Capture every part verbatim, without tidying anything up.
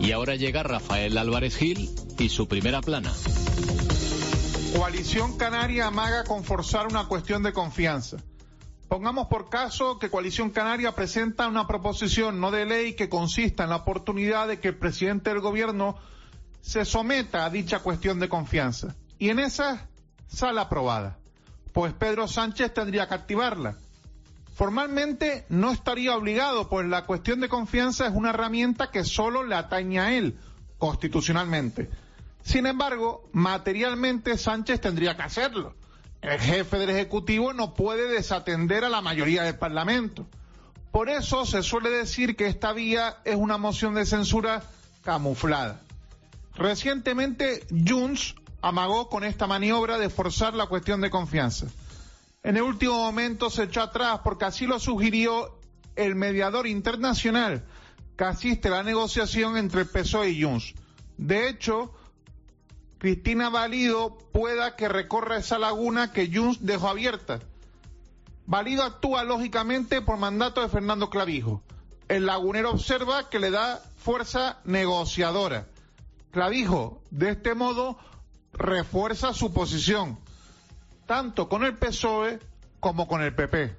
Y ahora llega Rafael Álvarez Gil y su primera plana. Coalición Canaria amaga con forzar una cuestión de confianza. Pongamos por caso que Coalición Canaria presenta una proposición no de ley que consista en la oportunidad de que el presidente del gobierno se someta a dicha cuestión de confianza. Y en esa sale aprobada. Pues Pedro Sánchez tendría que activarla. Formalmente no estaría obligado, pues la cuestión de confianza es una herramienta que solo le atañe a él, constitucionalmente. Sin embargo, materialmente Sánchez tendría que hacerlo. El jefe del Ejecutivo no puede desatender a la mayoría del Parlamento. Por eso se suele decir que esta vía es una moción de censura camuflada. Recientemente, Junts amagó con esta maniobra de forzar la cuestión de confianza. En el último momento se echó atrás porque así lo sugirió el mediador internacional que asiste a la negociación entre el P S O E y Junts. De hecho, Cristina Valido pueda que recorra esa laguna que Junts dejó abierta. Valido actúa lógicamente por mandato de Fernando Clavijo. El lagunero observa que le da fuerza negociadora. Clavijo, de este modo, refuerza su posición, tanto con el P S O E como con el P P.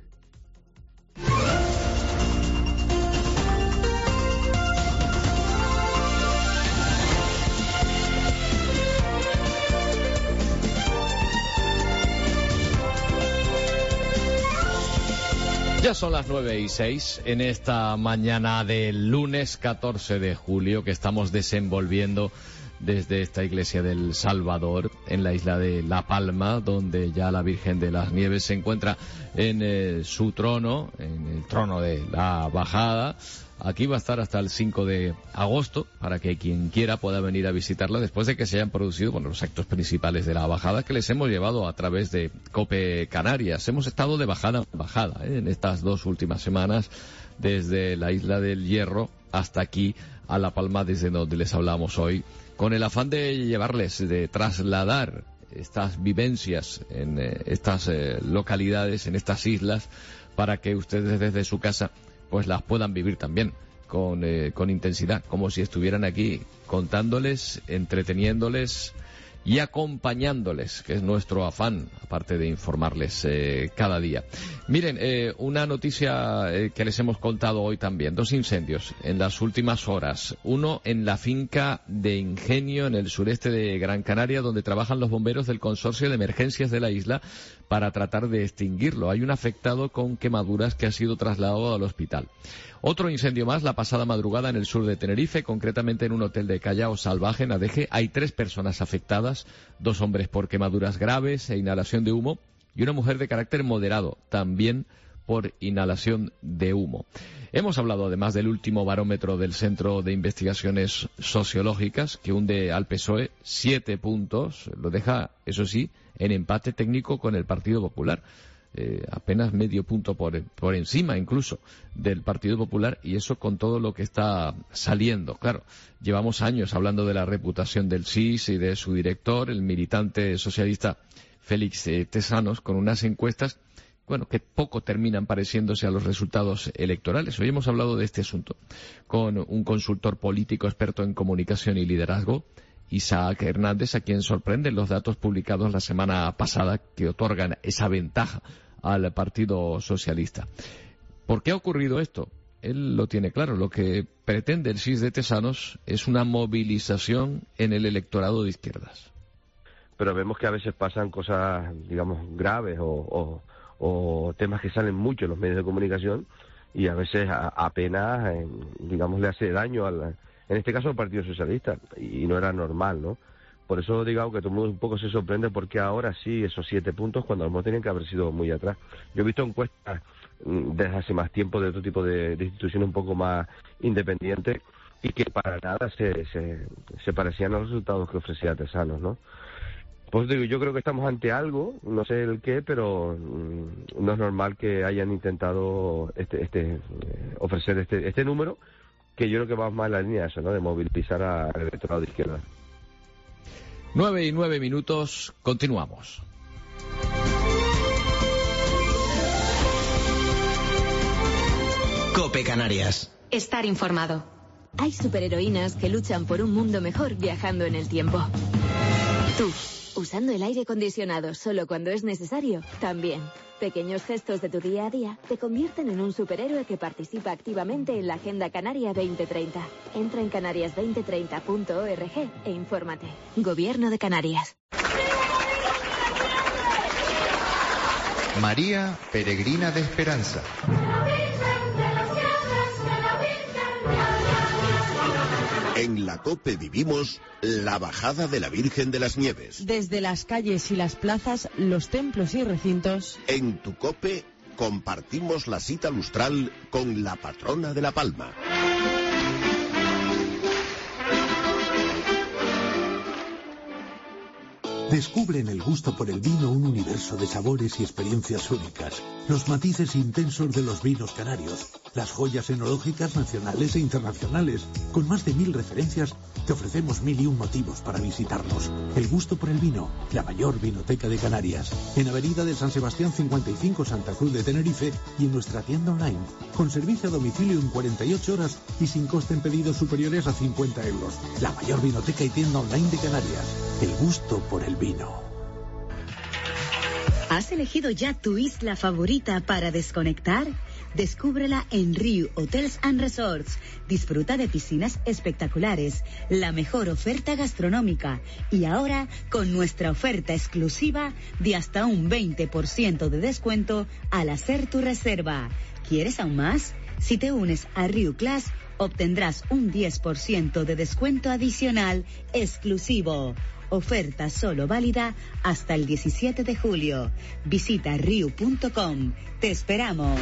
Ya son las nueve y seis en esta mañana del lunes catorce de julio que estamos desenvolviendo desde esta iglesia del Salvador en la isla de La Palma, donde ya la Virgen de las Nieves se encuentra en eh, su trono, en el trono de la bajada. Aquí va a estar hasta el cinco de agosto para que quien quiera pueda venir a visitarla después de que se hayan producido bueno, los actos principales de la bajada que les hemos llevado a través de COPE Canarias. Hemos estado de bajada en bajada ¿eh? en estas dos últimas semanas, desde la isla del Hierro hasta aquí a La Palma, desde donde les hablamos hoy, con el afán de llevarles, de trasladar estas vivencias en eh, estas eh, localidades, en estas islas, para que ustedes desde su casa pues las puedan vivir también con, eh, con intensidad, como si estuvieran aquí contándoles, entreteniéndoles y acompañándoles, que es nuestro afán, aparte de informarles eh, cada día. Miren, eh, una noticia eh, que les hemos contado hoy también, dos incendios en las últimas horas, uno en la finca de Ingenio, en el sureste de Gran Canaria, donde trabajan los bomberos del consorcio de emergencias de la isla para tratar de extinguirlo. Hay un afectado con quemaduras que ha sido trasladado al hospital. Otro incendio más la pasada madrugada en el sur de Tenerife, concretamente en un hotel de Callao Salvaje, en Adeje. Hay tres personas afectadas, dos hombres por quemaduras graves e inhalación de humo y una mujer de carácter moderado, también por inhalación de humo. Hemos hablado además del último barómetro del Centro de Investigaciones Sociológicas, que hunde al P S O E siete puntos, lo deja, eso sí, en empate técnico con el Partido Popular. Eh, apenas medio punto por, por encima incluso del Partido Popular, y eso con todo lo que está saliendo. Claro, llevamos años hablando de la reputación del S I S y de su director, el militante socialista Félix eh, Tesanos, con unas encuestas bueno, que poco terminan pareciéndose a los resultados electorales. Hoy hemos hablado de este asunto con un consultor político experto en comunicación y liderazgo, Isaac Hernández, a quien sorprenden los datos publicados la semana pasada que otorgan esa ventaja al Partido Socialista. ¿Por qué ha ocurrido esto? Él lo tiene claro. Lo que pretende el S I S de Tesanos es una movilización en el electorado de izquierdas. Pero vemos que a veces pasan cosas, digamos, graves o, o, o temas que salen mucho en los medios de comunicación y a veces a, apenas, eh, digamos, le hace daño al, en este caso al Partido Socialista, y no era normal, ¿no? Por eso, digamos, que todo el mundo un poco se sorprende porque ahora sí esos siete puntos cuando a lo mejor tenían que haber sido muy atrás. Yo he visto encuestas desde hace más tiempo de otro tipo de, de instituciones un poco más independientes y que para nada se, se, se parecían a los resultados que ofrecía Tesanos, ¿no? Pues digo, yo creo que estamos ante algo, no sé el qué, pero mmm, no es normal que hayan intentado este, este eh, ofrecer este, este número, que yo creo que va más en la línea de eso, ¿no? De movilizar al electorado de izquierda. Nueve y nueve minutos, continuamos. COPE Canarias. Estar informado. Hay superheroínas que luchan por un mundo mejor viajando en el tiempo. Tú, usando el aire acondicionado solo cuando es necesario, también. Pequeños gestos de tu día a día te convierten en un superhéroe que participa activamente en la Agenda Canaria veinte treinta. Entra en canarias veinte treinta punto org e infórmate. Gobierno de Canarias. María, peregrina de esperanza. En la COPE vivimos la bajada de la Virgen de las Nieves. Desde las calles y las plazas, los templos y recintos. En tu COPE compartimos la cita lustral con la patrona de La Palma. Descubre en el gusto por el vino un universo de sabores y experiencias únicas. Los matices intensos de los vinos canarios. Las joyas enológicas nacionales e internacionales. Con más de mil referencias, te ofrecemos mil y un motivos para visitarnos. El gusto por el vino, la mayor vinoteca de Canarias. En Avenida de San Sebastián cincuenta y cinco, Santa Cruz de Tenerife, y en nuestra tienda online. Con servicio a domicilio en cuarenta y ocho horas y sin coste en pedidos superiores a cincuenta euros. La mayor vinoteca y tienda online de Canarias. El gusto por el vino. ¿Has elegido ya tu isla favorita para desconectar? Descúbrela en Riu Hotels and Resorts. Disfruta de piscinas espectaculares, la mejor oferta gastronómica y ahora con nuestra oferta exclusiva de hasta un veinte por ciento de descuento al hacer tu reserva. ¿Quieres aún más? Si te unes a Riu Class, obtendrás un diez por ciento de descuento adicional exclusivo. Oferta solo válida hasta el diecisiete de julio. Visita riu punto com. Te esperamos.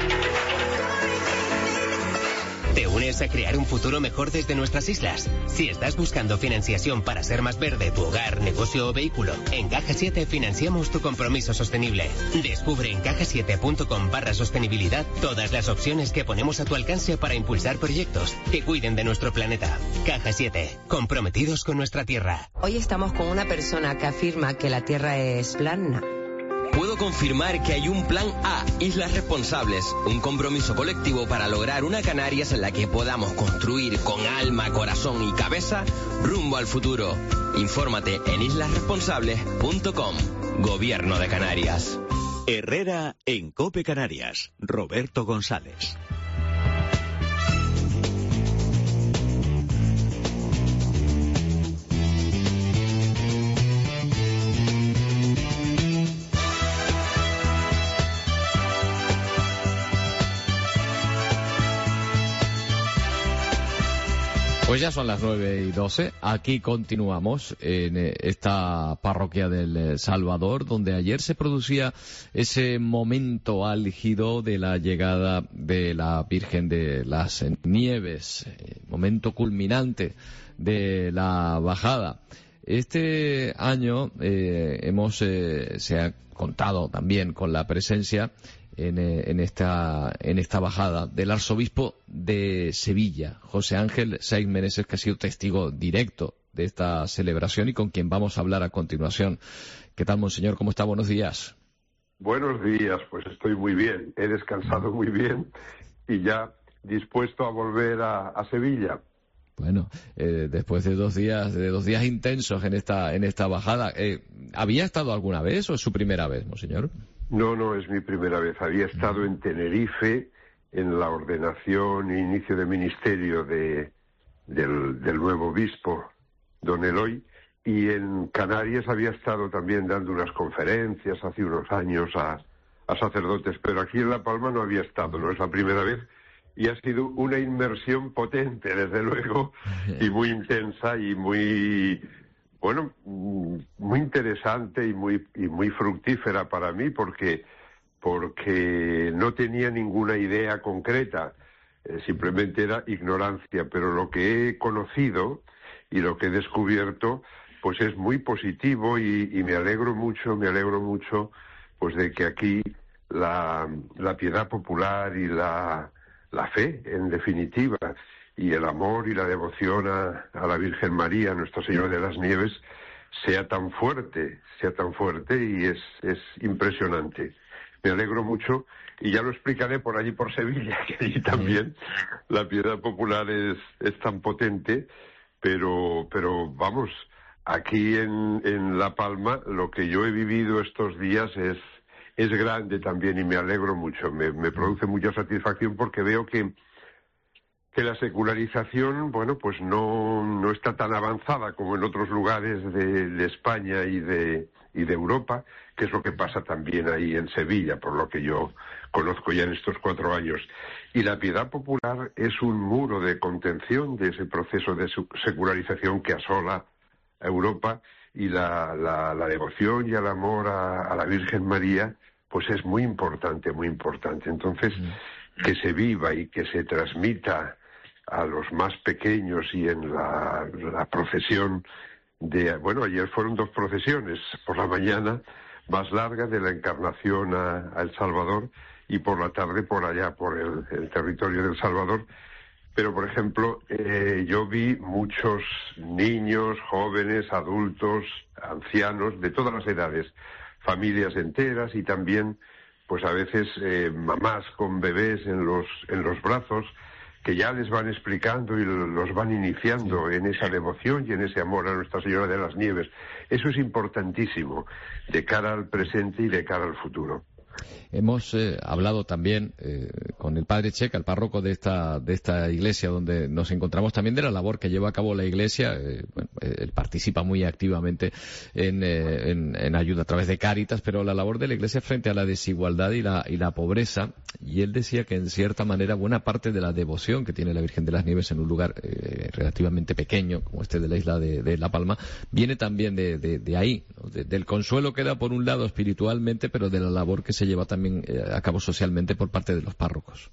¿Te unes a crear un futuro mejor desde nuestras islas? Si estás buscando financiación para hacer más verde tu hogar, negocio o vehículo, en Caja siete financiamos tu compromiso sostenible. Descubre en caja siete punto com barra sostenibilidad todas las opciones que ponemos a tu alcance para impulsar proyectos que cuiden de nuestro planeta. Caja siete, comprometidos con nuestra tierra. Hoy estamos con una persona que afirma que la tierra es plana. Puedo confirmar que hay un plan A, Islas Responsables, un compromiso colectivo para lograr una Canarias en la que podamos construir con alma, corazón y cabeza rumbo al futuro. Infórmate en islas responsables punto com. Gobierno de Canarias. Herrera en COPE Canarias. Roberto González. Pues ya son las nueve y doce. Aquí continuamos en esta parroquia del Salvador, donde ayer se producía ese momento álgido de la llegada de la Virgen de las Nieves, momento culminante de la bajada. Este año eh, hemos eh, se ha contado también con la presencia En, en esta en esta bajada del arzobispo de Sevilla, José Ángel Saiz Meneses, que ha sido testigo directo de esta celebración y con quien vamos a hablar a continuación. ¿Qué tal, monseñor? ¿Cómo está? Buenos días. Buenos días, pues estoy muy bien, he descansado muy bien y ya dispuesto a volver a, a Sevilla. Bueno, eh, después de dos días de dos días intensos en esta en esta bajada, eh, ¿había estado alguna vez o es su primera vez, monseñor? No, no, es mi primera vez. Había estado en Tenerife en la ordenación e inicio de ministerio de, del, del nuevo obispo, don Eloy, y en Canarias había estado también dando unas conferencias hace unos años a, a sacerdotes, pero aquí en La Palma no había estado, no es la primera vez, y ha sido una inmersión potente, desde luego, y muy intensa y muy... Bueno, muy interesante y muy y muy fructífera para mí porque porque no tenía ninguna idea concreta, eh, simplemente era ignorancia, pero lo que he conocido y lo que he descubierto pues es muy positivo y, y me alegro mucho, me alegro mucho pues de que aquí la, la piedad popular y la, la fe, en definitiva, y el amor y la devoción a, a la Virgen María, Nuestra Señora de las Nieves, sea tan fuerte, sea tan fuerte y es, es impresionante. me alegro mucho, y ya lo explicaré por allí por Sevilla, que allí también la piedad popular es, es tan potente, pero, pero vamos, aquí en, en La Palma lo que yo he vivido estos días es, es grande también, y me alegro mucho, me, me produce mucha satisfacción porque veo que que la secularización, bueno, pues no, no está tan avanzada como en otros lugares de, de España y de, y de Europa, que es lo que pasa también ahí en Sevilla, por lo que yo conozco ya en estos cuatro años. Y la piedad popular es un muro de contención de ese proceso de secularización que asola a Europa, y la, la, la devoción y el amor a, a la Virgen María, pues es muy importante, muy importante. Entonces, que se viva y que se transmita a los más pequeños, y en la, la procesión de, bueno, ayer fueron dos procesiones, por la mañana más larga de la Encarnación a, a El Salvador, y por la tarde por allá, por el, el territorio de El Salvador. Pero, por ejemplo, eh, yo vi muchos niños, jóvenes, adultos, ancianos, de todas las edades, familias enteras, y también, pues a veces, eh, mamás con bebés en los, en los brazos, que ya les van explicando y los van iniciando en esa devoción y en ese amor a Nuestra Señora de las Nieves. Eso es importantísimo de cara al presente y de cara al futuro. Hemos eh, hablado también eh, con el padre Checa, el párroco de esta de esta iglesia donde nos encontramos, también de la labor que lleva a cabo la iglesia. Eh, bueno, él participa muy activamente en, eh, en, en ayuda a través de Cáritas, pero la labor de la iglesia frente a la desigualdad y la, y la pobreza. Y él decía que en cierta manera buena parte de la devoción que tiene la Virgen de las Nieves en un lugar eh, relativamente pequeño como este de la isla de, de La Palma viene también de, de, de ahí, ¿no? de, del consuelo que da por un lado espiritualmente, pero de la labor que se lleva también eh, a cabo socialmente por parte de los párrocos.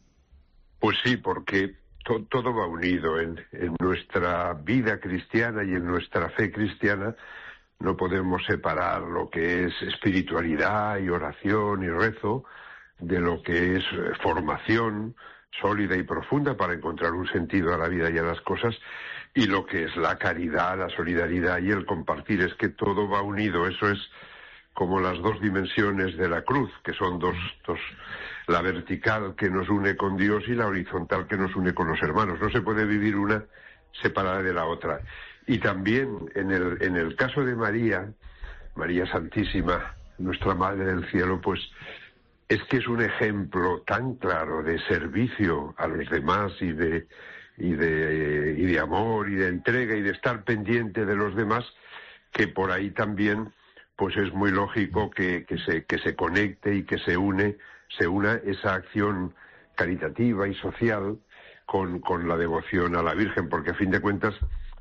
Pues sí, porque to todo va unido en, en nuestra vida cristiana y en nuestra fe cristiana. No podemos separar lo que es espiritualidad y oración y rezo de lo que es formación sólida y profunda para encontrar un sentido a la vida y a las cosas, y lo que es la caridad, la solidaridad y el compartir. Es que todo va unido. Eso es como las dos dimensiones de la cruz, que son dos, dos, la vertical que nos une con Dios y la horizontal que nos une con los hermanos. No se puede vivir una separada de la otra. Y también en el, en el caso de María, María Santísima, nuestra Madre del Cielo, pues es que es un ejemplo tan claro de servicio a los demás y de, y de, y de amor y de entrega y de estar pendiente de los demás, que por ahí también pues es muy lógico que, que, se, que se conecte y que se une, se una esa acción caritativa y social con, con la devoción a la Virgen, porque a fin de cuentas,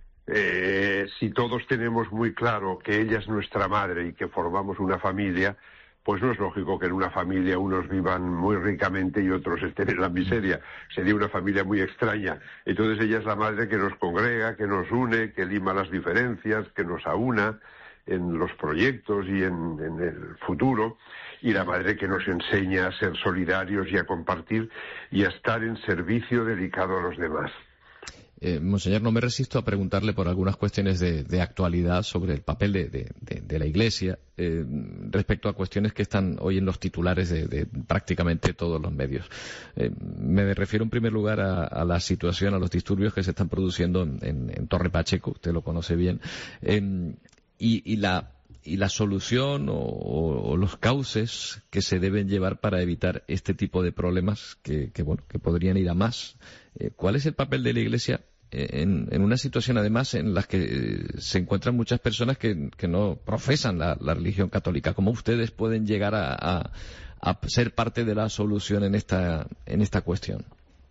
eh, si todos tenemos muy claro que ella es nuestra madre y que formamos una familia, pues no es lógico que en una familia unos vivan muy ricamente y otros estén en la miseria. Sería una familia muy extraña. Entonces ella es la madre que nos congrega, que nos une, que lima las diferencias, que nos aúna en los proyectos y en, en el futuro, y la madre que nos enseña a ser solidarios y a compartir y a estar en servicio dedicado a los demás. Eh, Monseñor, no me resisto a preguntarle por algunas cuestiones de, de actualidad sobre el papel de, de, de, de la Iglesia eh, respecto a cuestiones que están hoy en los titulares de, de prácticamente todos los medios. Eh, me refiero en primer lugar a, a la situación, a los disturbios que se están produciendo en, en, en Torre Pacheco, usted lo conoce bien, eh, y, y la y la solución o, o, o los cauces que se deben llevar para evitar este tipo de problemas que, que bueno que podrían ir a más. Eh, ¿Cuál es el papel de la Iglesia en, en una situación además en la que se encuentran muchas personas que, que no profesan la, la religión católica? ¿Cómo ustedes pueden llegar a, a, a ser parte de la solución en esta en esta cuestión?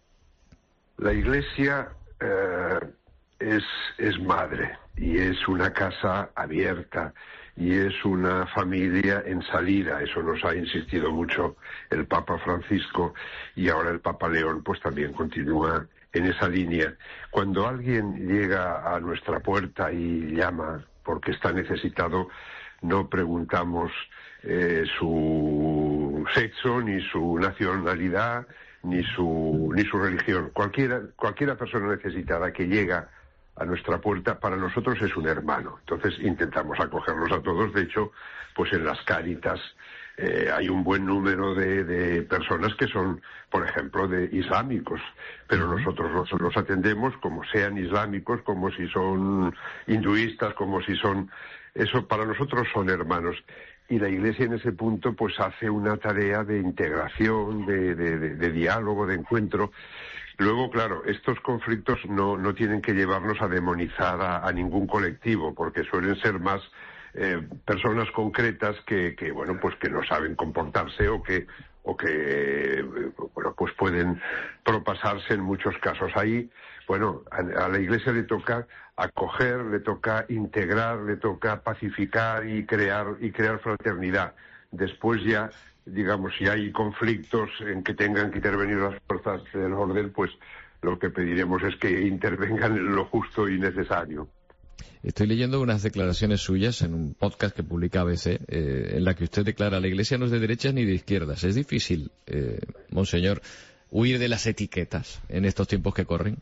La Iglesia eh, es es madre y es una casa abierta y es una familia en salida. Eso nos ha insistido mucho el Papa Francisco, y ahora el Papa León pues también continúa en esa línea. Cuando alguien llega a nuestra puerta y llama porque está necesitado, no preguntamos eh, su sexo, ni su nacionalidad, ni su ni su religión. Cualquiera, cualquiera persona necesitada que llega a nuestra puerta, para nosotros es un hermano. Entonces intentamos acogerlos a todos. De hecho, pues en las Cáritas eh, hay un buen número de, de personas que son, por ejemplo, de islámicos, pero nosotros los, los atendemos como sean islámicos, como si son hinduistas, como si son... Eso para nosotros son hermanos. Y la Iglesia en ese punto pues hace una tarea de integración, de, de, de, de diálogo, de encuentro. Luego, claro, estos conflictos no, no tienen que llevarnos a demonizar a, a ningún colectivo, porque suelen ser más eh, personas concretas que, que, bueno, pues que no saben comportarse o que, o que, bueno, pues pueden propasarse en muchos casos. Ahí, bueno, a, a la Iglesia le toca acoger, le toca integrar, le toca pacificar y crear, y crear fraternidad. Después ya, digamos, si hay conflictos en que tengan que intervenir las fuerzas del orden, pues lo que pediremos es que intervengan en lo justo y necesario. Estoy leyendo unas declaraciones suyas en un podcast que publica A B C, eh, en la que usted declara: la Iglesia no es de derechas ni de izquierdas. Es difícil, eh, monseñor, huir de las etiquetas en estos tiempos que corren.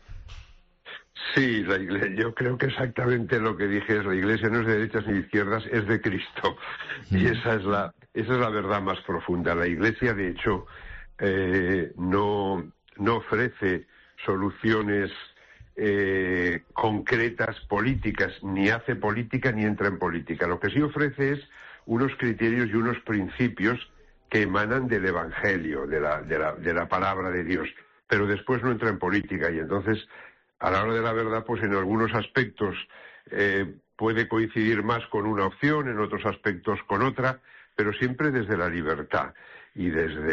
Sí, la iglesia, yo creo que exactamente lo que dije es: la Iglesia no es de derechas ni de izquierdas, es de Cristo. Mm. Y esa es la esa es la verdad más profunda. La Iglesia, de hecho, eh, no, no ofrece soluciones eh, concretas políticas, ni hace política ni entra en política. Lo que sí ofrece es unos criterios y unos principios que emanan del Evangelio, de la, de la, de la palabra de Dios, pero después no entra en política. Y entonces, a la hora de la verdad, pues en algunos aspectos eh, puede coincidir más con una opción, en otros aspectos con otra, pero siempre desde la libertad y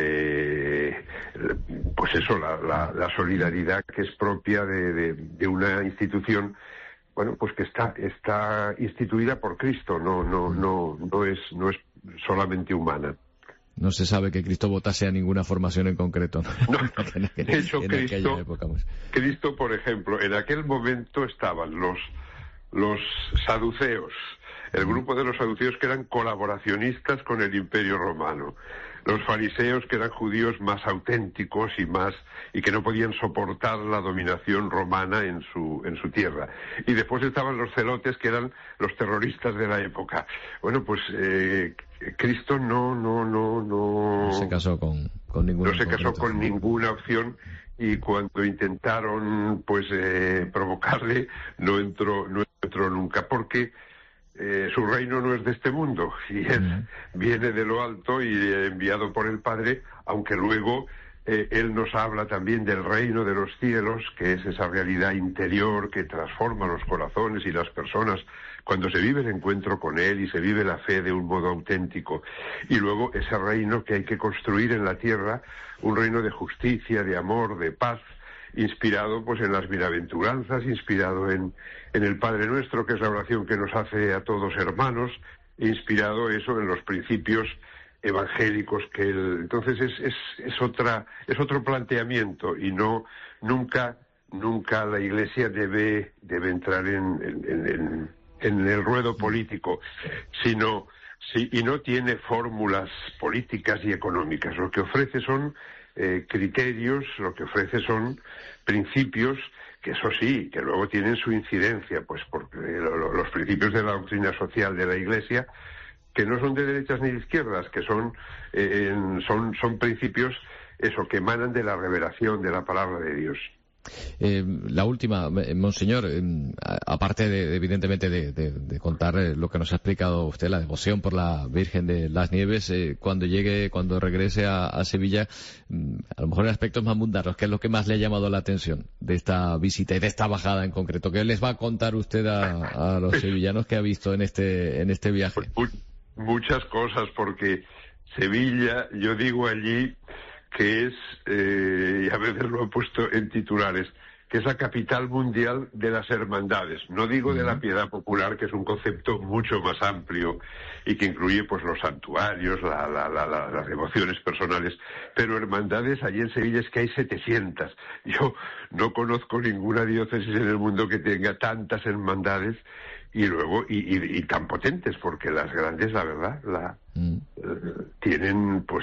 desde, pues eso, la, la, la solidaridad que es propia de, de, de una institución, bueno, pues que está, está instituida por Cristo, no, no, no, no es, no es solamente humana. No se sabe que Cristo votase a ninguna formación en concreto, ¿no? No, de hecho, en Cristo, época, pues. Cristo, por ejemplo, en aquel momento estaban los, los saduceos, el grupo de los saduceos que eran colaboracionistas con el Imperio Romano, los fariseos que eran judíos más auténticos y más y que no podían soportar la dominación romana en su en su tierra, y después estaban los celotes que eran los terroristas de la época. Bueno, pues eh, Cristo no no no no no se casó con con ninguna no se casó con ninguna opción, y cuando intentaron pues eh, provocarle no entró no entró nunca, porque Eh, su reino no es de este mundo y él uh-huh. viene de lo alto y eh, enviado por el Padre, aunque luego eh, él nos habla también del reino de los cielos, que es esa realidad interior que transforma los corazones y las personas cuando se vive el encuentro con él y se vive la fe de un modo auténtico, y luego ese reino que hay que construir en la tierra, un reino de justicia, de amor, de paz, inspirado pues en las bienaventuranzas, inspirado en, en el Padre Nuestro, que es la oración que nos hace a todos hermanos, inspirado eso en los principios evangélicos que él... Entonces es, es, es otra, es otro planteamiento, y no, nunca, nunca la Iglesia debe, debe entrar en, en, en, en el ruedo político, sino, sí, y no tiene fórmulas políticas y económicas. Lo que ofrece son Eh, criterios, lo que ofrece son principios que, eso sí, que luego tienen su incidencia, pues porque lo, los principios de la doctrina social de la Iglesia, que no son de derechas ni de izquierdas, que son eh, son son principios, eso, que emanan de la revelación de la palabra de Dios. Eh, la última, monseñor, eh, aparte de, evidentemente de, de, de contar eh, lo que nos ha explicado usted, la devoción por la Virgen de las Nieves, eh, cuando llegue, cuando regrese a, a Sevilla, mm, a lo mejor en aspectos más mundanos, ¿qué es lo que más le ha llamado la atención de esta visita y de esta bajada en concreto? ¿Qué les va a contar usted a, a los sevillanos que ha visto en este en este viaje? Pues, muchas cosas, porque Sevilla, yo digo allí que es, eh, y a veces lo he puesto en titulares, que es la capital mundial de las hermandades. No digo de la piedad popular, que es un concepto mucho más amplio y que incluye pues los santuarios, la, la, la, la, las devociones personales, pero hermandades allí en Sevilla es que hay setecientas. Yo no conozco ninguna diócesis en el mundo que tenga tantas hermandades, y luego y, y, y tan potentes, porque las grandes, la verdad, la mm. eh, tienen pues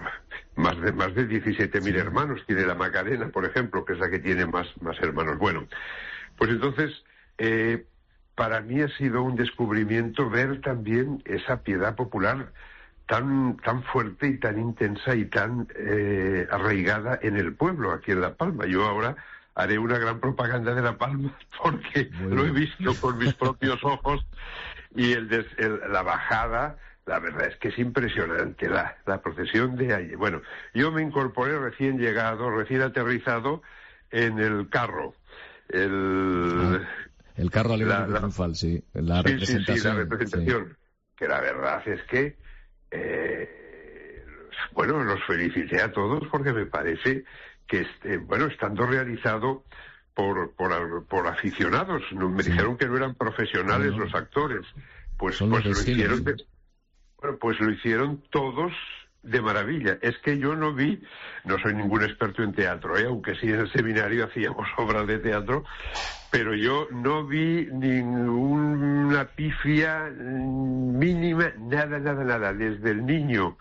más de más de diecisiete mil sí. hermanos. Tiene la Macarena, por ejemplo, que es la que tiene más más hermanos. Bueno, pues entonces eh, para mí ha sido un descubrimiento ver también esa piedad popular tan tan fuerte y tan intensa y tan eh, arraigada en el pueblo, aquí en La Palma. Yo ahora haré una gran propaganda de La Palma porque lo he visto con mis propios ojos, y el, des, el la bajada, la verdad es que es impresionante, la, la procesión de ayer. Bueno, yo me incorporé recién llegado, recién aterrizado en el carro. El, ah, el carro alegórico triunfal, sí, la sí, representación. Sí, sí, la representación, sí. Que la verdad es que, eh, bueno, los felicité a todos porque me parece que, este, bueno, estando realizado por, por, por aficionados, no, me sí. dijeron que no eran profesionales no, no. los actores, pues, pues lo hicieron, de, bueno, pues lo hicieron todos de maravilla. Es que yo no vi, no soy ningún experto en teatro, ¿eh? Aunque sí en el seminario hacíamos obras de teatro, pero yo no vi ninguna pifia mínima, nada, nada, nada, desde el niño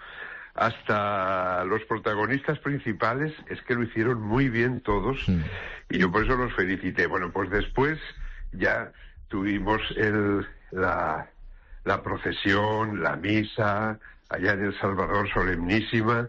hasta los protagonistas principales, es que lo hicieron muy bien todos, sí. Y yo por eso los felicité. Bueno, pues después ya tuvimos el, la, la procesión, la misa, allá en El Salvador, solemnísima,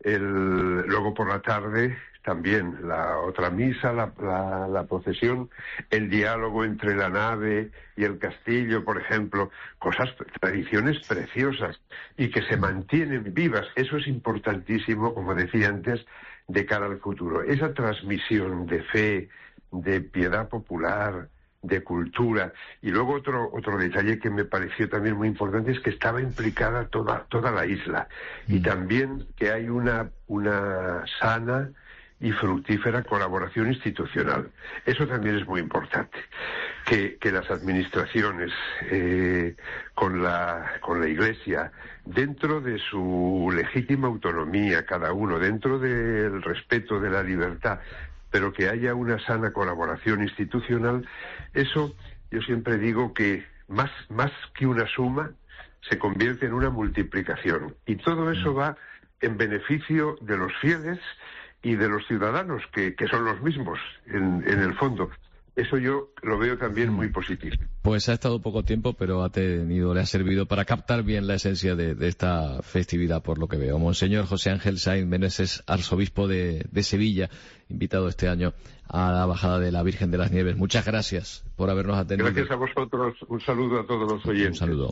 el, luego por la tarde también la otra misa, la, la, la procesión, el diálogo entre la nave y el castillo, por ejemplo, cosas, tradiciones preciosas y que se mantienen vivas. Eso es importantísimo, como decía antes, de cara al futuro. Esa transmisión de fe, de piedad popular, de cultura. Y luego otro otro detalle que me pareció también muy importante es que estaba implicada toda toda la isla, y también que hay una una sana y fructífera colaboración institucional. Eso también es muy importante, que, que las administraciones eh, con la con la Iglesia, dentro de su legítima autonomía, cada uno, dentro del respeto de la libertad, pero que haya una sana colaboración institucional. Eso yo siempre digo que más, más que una suma se convierte en una multiplicación, y todo eso va en beneficio de los fieles y de los ciudadanos, que, que son los mismos en, en el fondo. Eso yo lo veo también muy positivo. Pues ha estado poco tiempo, pero ha tenido, le ha servido para captar bien la esencia de, de esta festividad, por lo que veo. Monseñor José Ángel Sainz Meneses, arzobispo de, de Sevilla, invitado este año a la bajada de la Virgen de las Nieves. Muchas gracias por habernos atendido. Gracias a vosotros. Un saludo a todos los oyentes. Un saludo.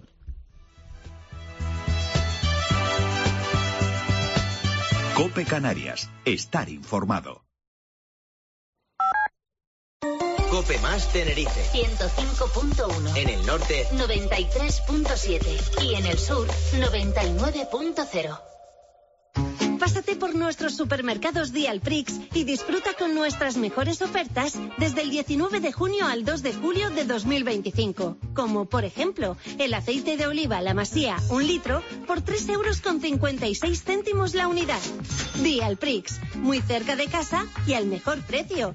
COPE Canarias. Estar informado. COPE Más Tenerife. ciento cinco punto uno. En el norte. noventa y tres punto siete. Y en el sur. noventa y nueve punto cero. Pásate por nuestros supermercados Dialprix y disfruta con nuestras mejores ofertas desde el diecinueve de junio al dos de julio de dos mil veinticinco. Como, por ejemplo, el aceite de oliva La Masía, un litro, por tres euros con cincuenta y seis céntimos la unidad. Dialprix, muy cerca de casa y al mejor precio.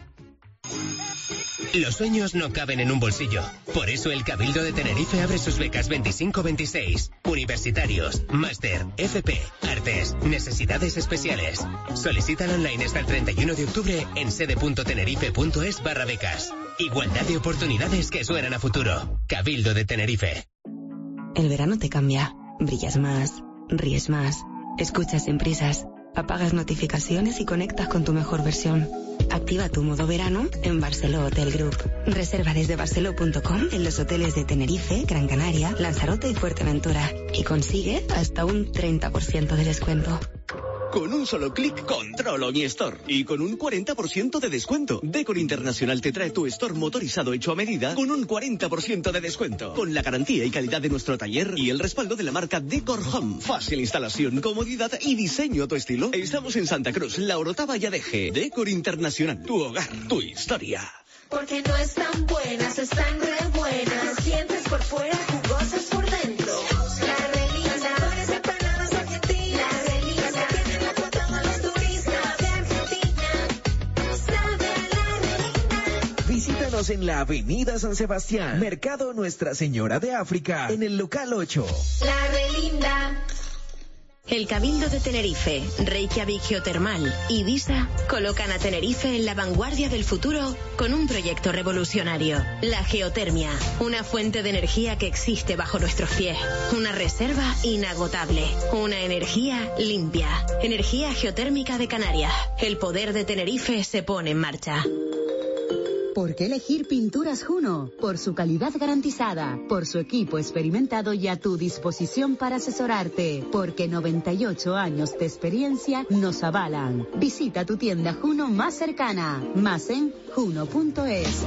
Los sueños no caben en un bolsillo. Por eso el Cabildo de Tenerife abre sus becas veinticinco veintiséis. Universitarios, máster, F P, artes, necesidades especiales. Solicítalo online hasta el treinta y uno de octubre en sede.tenerife.es barra becas. Igualdad de oportunidades que suenan a futuro. Cabildo de Tenerife. El verano te cambia. Brillas más, ríes más, escuchas sin prisas, apagas notificaciones y conectas con tu mejor versión. Activa tu modo verano en Barceló Hotel Group. Reserva desde barceló punto com en los hoteles de Tenerife, Gran Canaria, Lanzarote y Fuerteventura. Y consigue hasta un treinta por ciento de descuento. Con un solo clic, controlo mi store. Y con un cuarenta por ciento de descuento. Decor Internacional te trae tu store motorizado hecho a medida con un cuarenta por ciento de descuento. Con la garantía y calidad de nuestro taller y el respaldo de la marca Decor Home. Fácil instalación, comodidad y diseño a tu estilo. Estamos en Santa Cruz, La Orotava y Adeje. Decor Internacional, tu hogar, tu historia. Porque no están buenas, están re buenas. Sientes por fuera, jugosas por dentro. La Relisa, mejores empanadas argentinas. La Relisa, tienen la foto a los turistas de Argentina. Sabe a la Relisa. Visítanos en la Avenida San Sebastián, Mercado Nuestra Señora de África, en el local ocho. La Relinda. El Cabildo de Tenerife, Reykjavik Geotermal y Visa colocan a Tenerife en la vanguardia del futuro con un proyecto revolucionario. La geotermia, una fuente de energía que existe bajo nuestros pies. Una reserva inagotable. Una energía limpia. Energía geotérmica de Canarias. El poder de Tenerife se pone en marcha. ¿Por qué elegir Pinturas Juno? Por su calidad garantizada, por su equipo experimentado y a tu disposición para asesorarte, porque noventa y ocho años de experiencia nos avalan. Visita tu tienda Juno más cercana, más en juno punto es.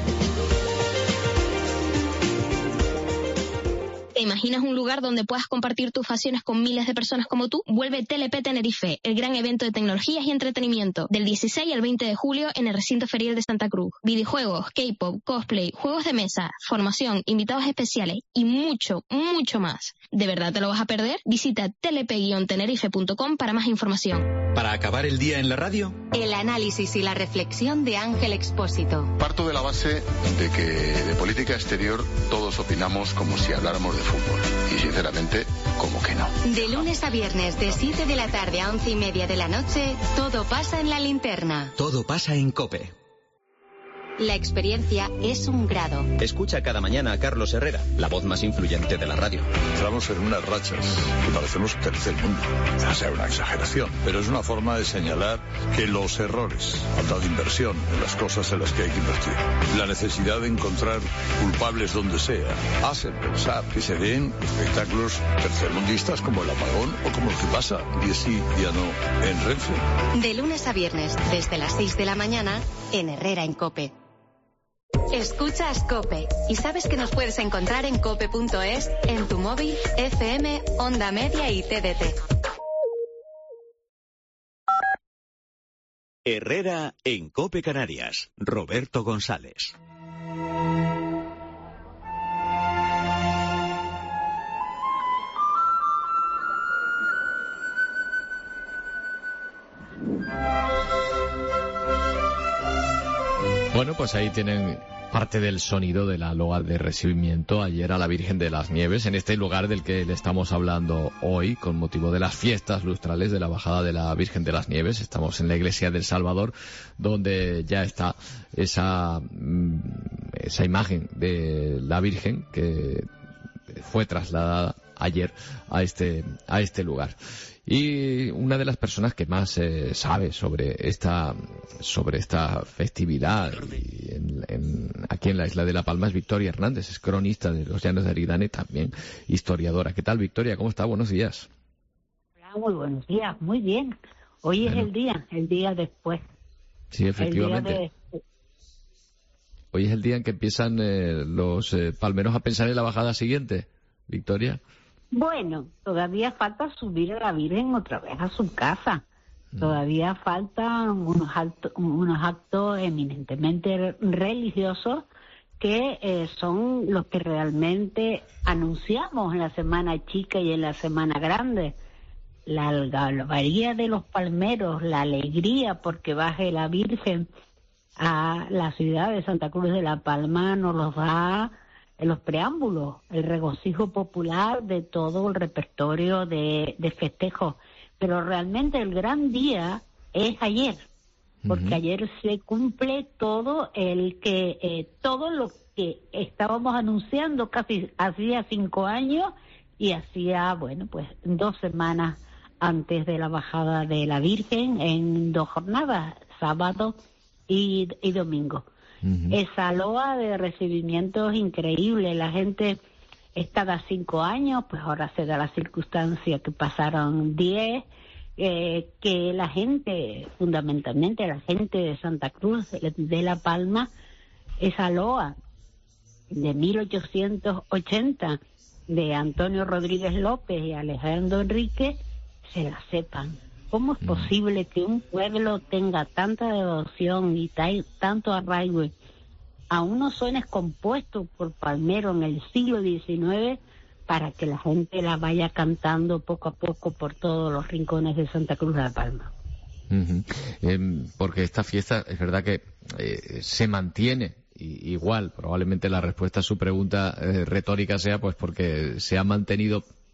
¿Te imaginas un lugar donde puedas compartir tus pasiones con miles de personas como tú? Vuelve T L P Tenerife, el gran evento de tecnologías y entretenimiento, del dieciséis al veinte de julio en el recinto ferial de Santa Cruz. Videojuegos, K-pop, cosplay, juegos de mesa, formación, invitados especiales y mucho, mucho más. ¿De verdad te lo vas a perder? Visita t l p guion tenerife punto com para más información. Para acabar el día en la radio, El análisis y la reflexión de Ángel Expósito. Parto de la base de que de política exterior todos opinamos como si habláramos de fútbol. Y sinceramente, como que no. De lunes a viernes, de siete de la tarde a once y media de la noche, todo pasa en la linterna. todo pasa en COPE. La experiencia es un grado. Escucha cada mañana a Carlos Herrera, la voz más influyente de la radio. Entramos en unas rachas que parecemos tercer mundo. O sea, una exageración, pero es una forma de señalar que los errores, falta de inversión en las cosas en las que hay que invertir, la necesidad de encontrar culpables donde sea, hacen pensar que se den espectáculos tercermundistas como el apagón o como lo que pasa día sí, día no en Renfe. De lunes a viernes, desde las seis de la mañana, en Herrera en COPE. Escuchas COPE y sabes que nos puedes encontrar en cope punto es, en tu móvil, F M, Onda Media y T D T. Herrera en COPE Canarias. Roberto González. Bueno, pues ahí tienen parte del sonido de la loa de recibimiento ayer a la Virgen de las Nieves, en este lugar del que le estamos hablando hoy, con motivo de las fiestas lustrales de la bajada de la Virgen de las Nieves. Estamos en la iglesia del Salvador, donde ya está esa, esa imagen de la Virgen que fue trasladada ayer a este, a este lugar. Y una de las personas que más eh, sabe sobre esta sobre esta festividad y en, en, aquí en la isla de La Palma es Victoria Hernández, es cronista de los Llanos de Aridane, también historiadora. ¿Qué tal, Victoria? ¿Cómo está? Buenos días. Hola, muy buenos días, muy bien. Hoy bueno. es el día, el día después. Sí, efectivamente. De... Hoy es el día en que empiezan eh, los eh, palmeros a pensar en la bajada siguiente, Victoria. Bueno, todavía falta subir a la Virgen otra vez a su casa. Mm. Todavía faltan unos, actos, unos actos eminentemente religiosos que eh, son los que realmente anunciamos en la Semana Chica y en la Semana Grande. La algarabía de los palmeros, la alegría porque baje la Virgen a la ciudad de Santa Cruz de La Palma nos los da en los preámbulos, el regocijo popular de todo el repertorio de, de festejos. Pero realmente el gran día es ayer, porque uh-huh. ayer se cumple todo el que eh, todo lo que estábamos anunciando casi hacía cinco años y hacía, bueno, pues dos semanas antes de la bajada de la Virgen en dos jornadas, sábado y, y domingo. Uh-huh. Esa loa de recibimientos increíble. La gente está cada cinco años, pues ahora se da la circunstancia que pasaron diez, eh, que la gente, fundamentalmente la gente de Santa Cruz de, de La Palma, esa loa de mil ochocientos ochenta de Antonio Rodríguez López y Alejandro Enrique, se la sepan. ¿Cómo es posible que un pueblo tenga tanta devoción y t- tanto arraigo a unos sones compuestos por Palmero en el siglo diecinueve para que la gente la vaya cantando poco a poco por todos los rincones de Santa Cruz de La Palma? Uh-huh. Eh, porque esta fiesta es verdad que eh, se mantiene y, igual. Probablemente la respuesta a su pregunta eh, retórica sea pues porque se ha mantenido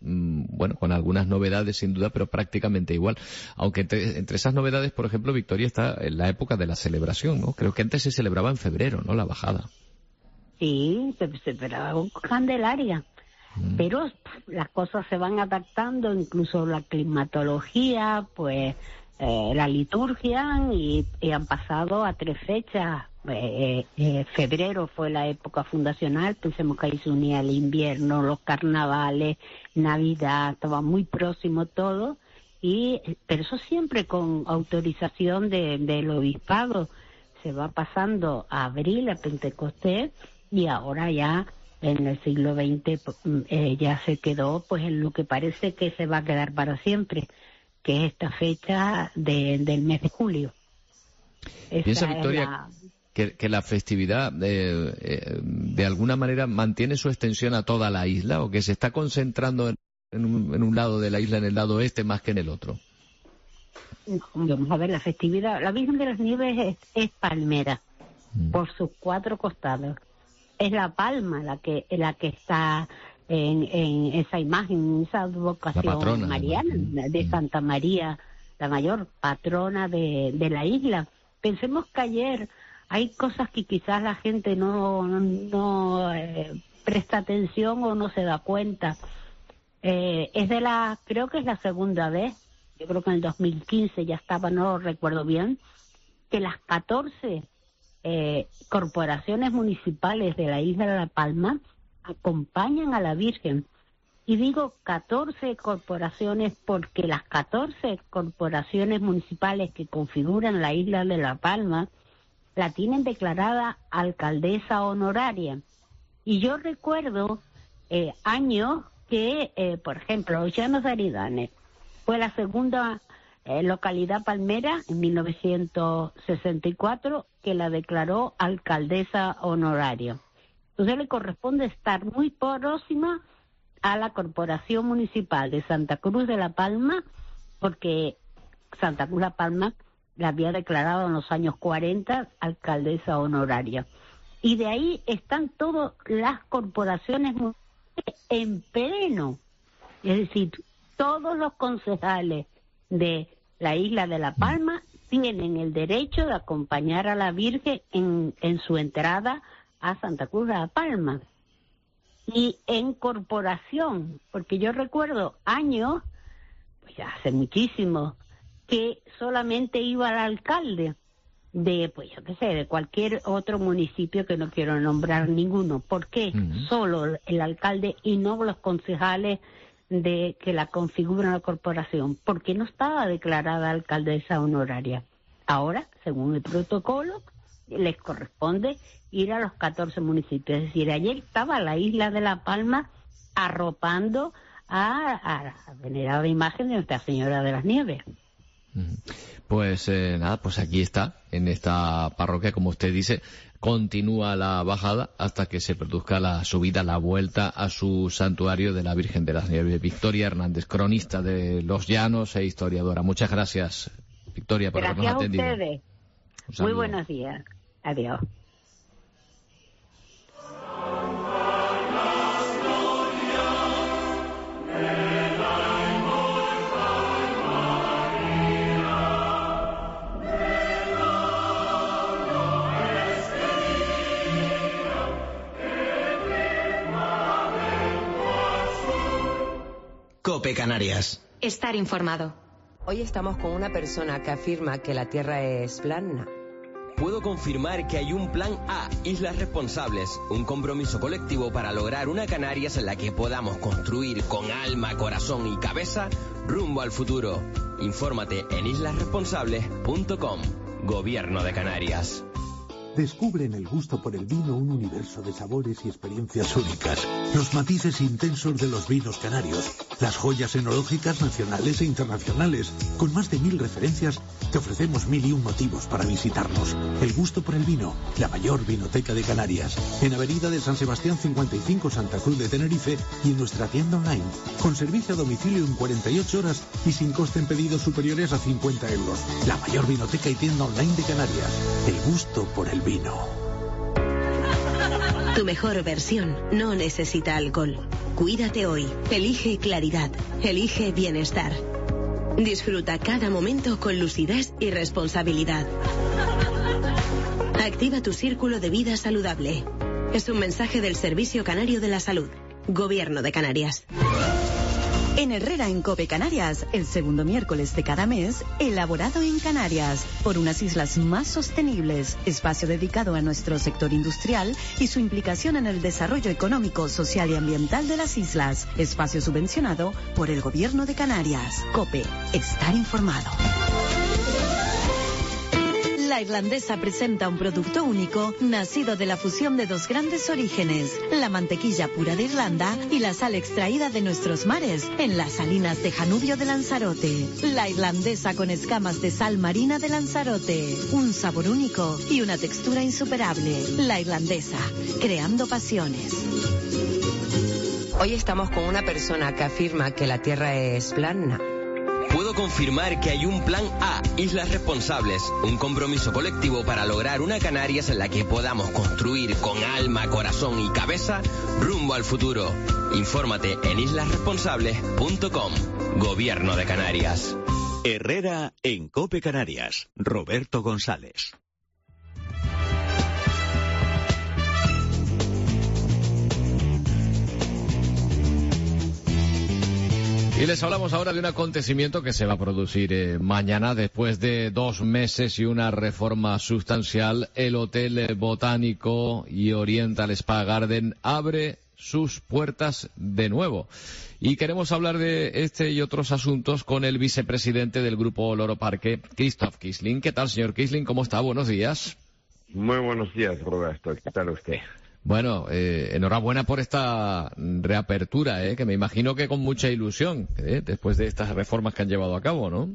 mmm, bueno, con algunas novedades sin duda, pero prácticamente igual. Aunque entre, entre esas novedades, por ejemplo, Victoria, está en la época de la celebración, ¿no? Creo que antes se celebraba en febrero, ¿no? La bajada. Sí, se, se celebraba con Candelaria. Mm. Pero las cosas se van adaptando, incluso la climatología, pues eh, la liturgia, y, y han pasado a tres fechas. Eh, eh, febrero fue la época fundacional, pensemos que ahí se unía el invierno, los carnavales, Navidad, estaba muy próximo todo, y pero eso siempre con autorización de, del obispado. Se va pasando a abril, a Pentecostés, y ahora ya en el siglo veinte eh, ya se quedó pues en lo que parece que se va a quedar para siempre, que es esta fecha de, del mes de julio. Esta Piensa, Victoria, la... que, que la festividad eh, eh, de alguna manera mantiene su extensión a toda la isla, o que se está concentrando en, en, un, en un lado de la isla, en el lado este, más que en el otro. Vamos a ver, la festividad, la Virgen de las Nieves es, es palmera, mm. por sus cuatro costados. Es la palma la que la que está en, en esa imagen, esa advocación patrona, mariana, ¿no? De Santa María, la mayor patrona de, de la isla. Pensemos que ayer hay cosas que quizás la gente no, no, no eh, presta atención o no se da cuenta. Eh, es de la, creo que es la segunda vez, yo creo que en el dos mil quince ya estaba, no lo recuerdo bien, que las catorce eh, corporaciones municipales de la isla de La Palma acompañan a la Virgen. Y digo catorce corporaciones porque las catorce corporaciones municipales que configuran la isla de La Palma la tienen declarada alcaldesa honoraria. Y yo recuerdo eh, años que, eh, por ejemplo, Los Llanos de Aridane fue la segunda eh, localidad palmera en mil novecientos sesenta y cuatro que la declaró alcaldesa honoraria. Entonces le corresponde estar muy próxima a la Corporación Municipal de Santa Cruz de La Palma, porque Santa Cruz La Palma la había declarado en los años cuarenta alcaldesa honoraria. Y de ahí están todas las corporaciones en pleno. Es decir, todos los concejales de la isla de La Palma tienen el derecho de acompañar a la Virgen en, en su entrada a Santa Cruz de La Palma. Y en corporación, porque yo recuerdo años, pues ya hace muchísimo, que solamente iba el alcalde de, pues yo qué sé, de cualquier otro municipio que no quiero nombrar ninguno. ¿Por qué? Uh-huh. Solo el alcalde y no los concejales de que la configuran la corporación, porque no estaba declarada alcaldesa honoraria. Ahora, según el protocolo, les corresponde ir a los catorce municipios. Es decir, ayer estaba la isla de La Palma arropando a, a la venerada imagen de Nuestra Señora de las Nieves. Pues eh, nada, pues aquí está, en esta parroquia, como usted dice, continúa la bajada hasta que se produzca la subida, la vuelta a su santuario de la Virgen de las Nieves. Victoria Hernández, cronista de Los Llanos e historiadora. Muchas gracias, Victoria, por habernos atendido. Gracias a ustedes. Muy buenos días. Adiós. COPE Canarias. Estar informado. Hoy estamos con una persona que afirma que la Tierra es plana. Puedo confirmar que hay un plan A, Islas Responsables, un compromiso colectivo para lograr una Canarias en la que podamos construir con alma, corazón y cabeza rumbo al futuro. Infórmate en islas responsables punto com. Gobierno de Canarias. Descubre en el gusto por el vino un universo de sabores y experiencias únicas. Los matices intensos de los vinos canarios, las joyas enológicas nacionales e internacionales. Con más de mil referencias, te ofrecemos mil y un motivos para visitarnos. El gusto por el vino, la mayor vinoteca de Canarias. En Avenida de San Sebastián cincuenta y cinco, Santa Cruz de Tenerife, y en nuestra tienda online. Con servicio a domicilio en cuarenta y ocho horas y sin coste en pedidos superiores a cincuenta euros. La mayor vinoteca y tienda online de Canarias. El gusto por el vino. Tu mejor versión no necesita alcohol. Cuídate hoy. Elige claridad. Elige bienestar. Disfruta cada momento con lucidez y responsabilidad. Activa tu círculo de vida saludable. Es un mensaje del Servicio Canario de la Salud. Gobierno de Canarias. En Herrera en Cope Canarias, el segundo miércoles de cada mes, elaborado en Canarias, por unas islas más sostenibles, espacio dedicado a nuestro sector industrial y su implicación en el desarrollo económico, social y ambiental de las islas, espacio subvencionado por el Gobierno de Canarias. Cope, estar informado. La Irlandesa presenta un producto único nacido de la fusión de dos grandes orígenes, la mantequilla pura de Irlanda y la sal extraída de nuestros mares en las salinas de Janubio de Lanzarote. La Irlandesa con escamas de sal marina de Lanzarote, un sabor único y una textura insuperable. La Irlandesa, creando pasiones. Hoy estamos con una persona que afirma que la Tierra es plana. Puedo confirmar que hay un plan A, Islas Responsables, un compromiso colectivo para lograr una Canarias en la que podamos construir con alma, corazón y cabeza rumbo al futuro. Infórmate en islas responsables punto com. Gobierno de Canarias. Herrera en Cope Canarias. Roberto González. Y les hablamos ahora de un acontecimiento que se va a producir eh, mañana. Después de dos meses y una reforma sustancial, el Hotel Botánico y Oriental Spa Garden abre sus puertas de nuevo. Y queremos hablar de este y otros asuntos con el vicepresidente del Grupo Loro Parque, Christoph Kissling. ¿Qué tal, señor Kissling? ¿Cómo está? Buenos días. Muy buenos días, Roberto. ¿Qué tal usted? Bueno, eh, enhorabuena por esta reapertura, eh, que me imagino que con mucha ilusión, eh, después de estas reformas que han llevado a cabo, ¿no?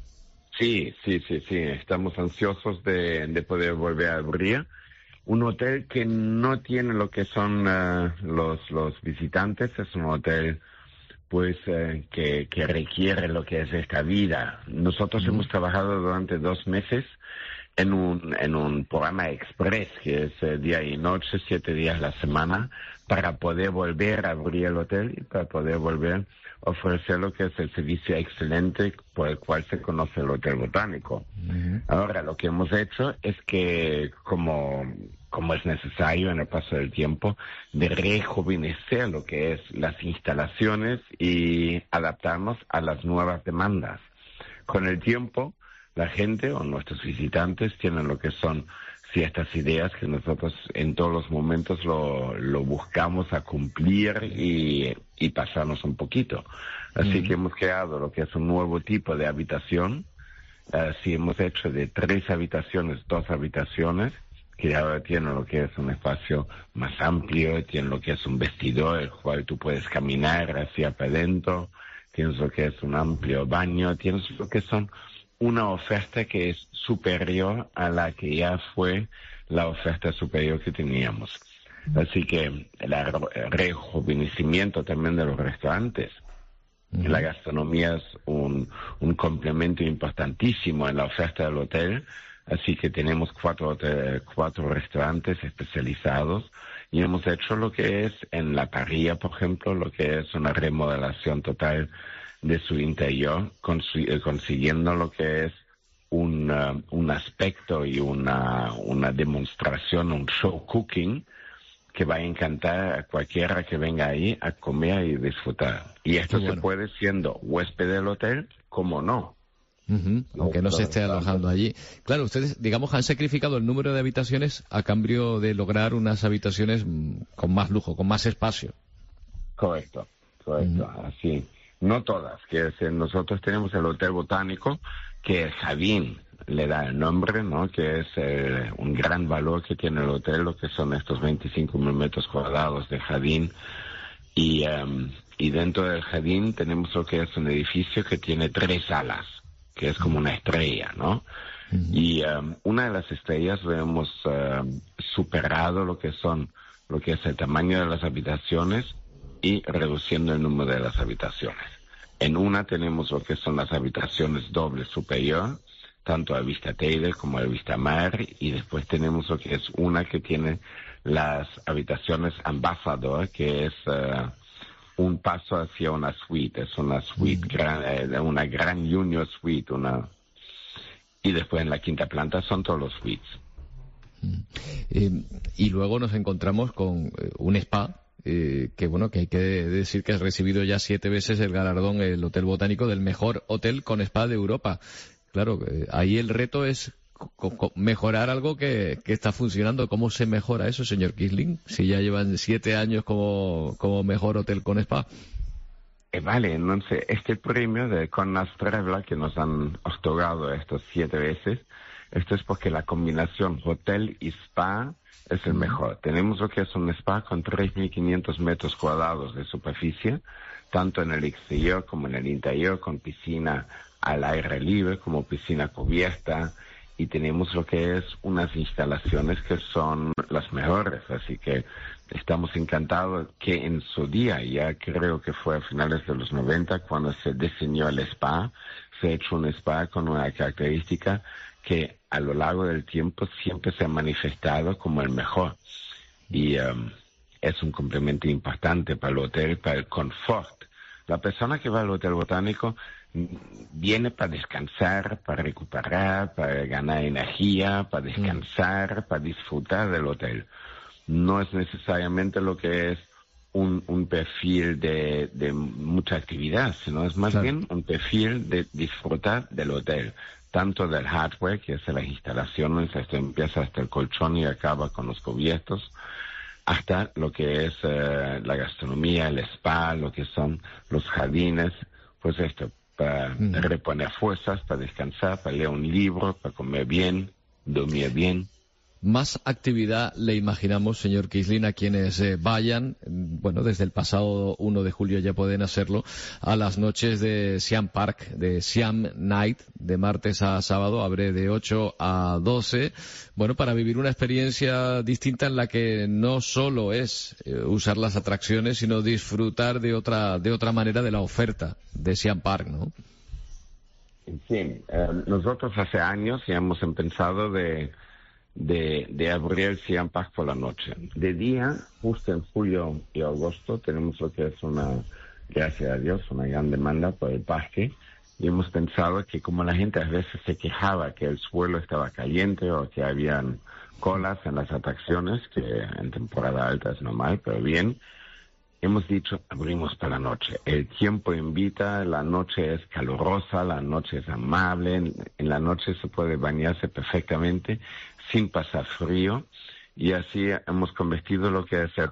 Sí, sí, sí, sí. Estamos ansiosos de, de poder volver a abrir un hotel que no tiene lo que son uh, los, los visitantes. Es un hotel, pues, uh, que, que requiere lo que es esta vida. Nosotros mm. hemos trabajado durante dos meses en un en un programa express, que es eh, día y noche, siete días a la semana, para poder volver a abrir el hotel y para poder volver a ofrecer lo que es el servicio excelente por el cual se conoce el Hotel Botánico. Uh-huh. Ahora, lo que hemos hecho es que, como, como es necesario en el paso del tiempo, de rejuvenecer lo que es las instalaciones y adaptarnos a las nuevas demandas. Con el tiempo, la gente o nuestros visitantes tienen lo que son ciertas ideas que nosotros en todos los momentos lo, lo buscamos a cumplir y, y pasarnos un poquito. Así mm. que hemos creado lo que es un nuevo tipo de habitación. Así hemos hecho de tres habitaciones, dos habitaciones, que ahora tienen lo que es un espacio más amplio, tienen lo que es un vestidor, el cual tú puedes caminar hacia para adentro, tienes lo que es un amplio baño, tienes lo que son una oferta que es superior a la que ya fue la oferta superior que teníamos. Así que el rejuvenecimiento también de los restaurantes. Uh-huh. La gastronomía es un, un complemento importantísimo en la oferta del hotel. Así que tenemos cuatro, hotel, cuatro restaurantes especializados y hemos hecho lo que es en la parrilla, por ejemplo, lo que es una remodelación total de su interior, cons- consiguiendo lo que es un, uh, un aspecto y una, una demostración, un show cooking que va a encantar a cualquiera que venga ahí a comer y disfrutar. Y esto bueno. se puede siendo huésped del hotel, como no. Uh-huh. Aunque no se esté alojando allí. Claro, ustedes, digamos, han sacrificado el número de habitaciones a cambio de lograr unas habitaciones con más lujo, con más espacio. Correcto, correcto, uh-huh. así. No todas, que es, nosotros tenemos el Hotel Botánico, que Jardín le da el nombre, ¿no? Que es eh, un gran valor que tiene el hotel, lo que son estos veinticinco mil metros cuadrados de jardín. Y, um, y dentro del jardín tenemos lo que es un edificio que tiene tres salas, que es como una estrella, ¿no? Uh-huh. Y um, una de las estrellas lo hemos uh, superado lo que son, lo que es el tamaño de las habitaciones y reduciendo el número de las habitaciones. En una tenemos lo que son las habitaciones doble superior, tanto a vista Teide como a vista mar, y después tenemos lo que es una que tiene las habitaciones Ambassador, que es uh, un paso hacia una suite, es una suite, gran, eh, una gran junior suite, una y después en la quinta planta son todos los suites. Eh, y luego nos encontramos con eh, un spa, eh, que bueno, que hay que decir que ha recibido ya siete veces el galardón, el Hotel Botánico, del mejor hotel con spa de Europa. Claro, eh, ahí el reto es co- co- mejorar algo que, que está funcionando. ¿Cómo se mejora eso, señor Quisling? Si ya llevan siete años como, como mejor hotel con spa. Eh, vale, entonces este premio de Connaught Traveler que nos han otorgado estos siete veces, esto es porque la combinación hotel y spa es el mejor. Tenemos lo que es un spa con tres mil quinientos metros cuadrados de superficie, tanto en el exterior como en el interior, con piscina al aire libre, como piscina cubierta, y tenemos lo que es unas instalaciones que son las mejores, así que estamos encantados que en su día, ya creo que fue a finales de los noventa, cuando se diseñó el spa, se ha hecho un spa con una característica que a lo largo del tiempo siempre se ha manifestado como el mejor. Y um, es un complemento importante para el hotel, para el confort. La persona que va al Hotel Botánico viene para descansar, para recuperar, para ganar energía, para descansar, mm. para disfrutar del hotel. No es necesariamente lo que es un, un perfil de, de mucha actividad, sino es más claro. bien un perfil de disfrutar del hotel, tanto del hardware, que es las instalaciones, esto empieza hasta el colchón y acaba con los cubiertos, hasta lo que es uh, la gastronomía, el spa, lo que son los jardines, pues esto, para mm. reponer fuerzas, para descansar, para leer un libro, para comer bien, dormir bien. Más actividad le imaginamos, señor Quisling, a quienes eh, vayan, bueno, desde el pasado uno de julio ya pueden hacerlo, a las noches de Siam Park, de Siam Night, de martes a sábado, abre de ocho a doce, bueno, para vivir una experiencia distinta en la que no solo es eh, usar las atracciones, sino disfrutar de otra, de otra manera de la oferta de Siam Park, ¿no? Sí, eh, nosotros hace años ya hemos pensado de De, de abrir el Siam Park por la noche. De día, justo en julio y agosto, tenemos lo que es una, gracias a Dios, una gran demanda por el parque, y hemos pensado que como la gente a veces se quejaba que el suelo estaba caliente o que habían colas en las atracciones, que en temporada alta es normal, pero bien, hemos dicho, abrimos para la noche. El tiempo invita, la noche es calurosa, la noche es amable, en, en la noche se puede bañarse perfectamente sin pasar frío, y así hemos convertido lo que es el,